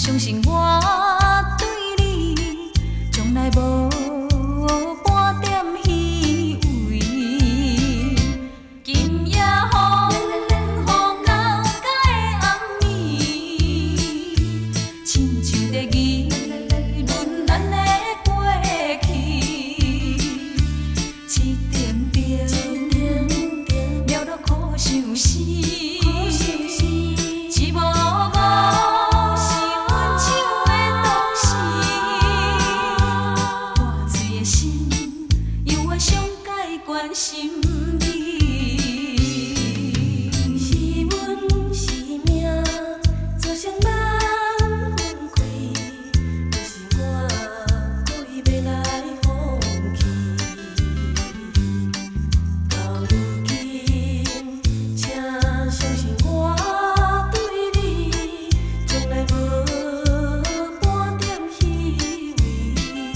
相信我对你从来无半点虚伪。今夜风雨到甲的暗暝，亲像在议论咱的过去。一点点了落苦相思，一幕幕是阮手的当时。大水的心，由我上界关心你。是阮是命，造成咱分开，就是我故意要来放弃。到如今，请相信我对你从来无半点虚伪。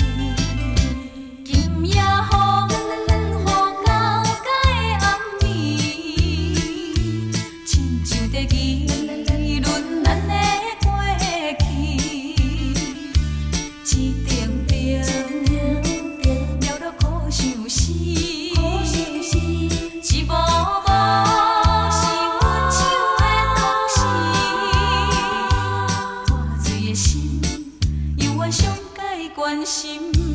今夜风雨到甲的暗暝，亲像在议论咱的过去。一点点了落苦相思，一幕幕是阮手的当时。大水的心，由我上界关心。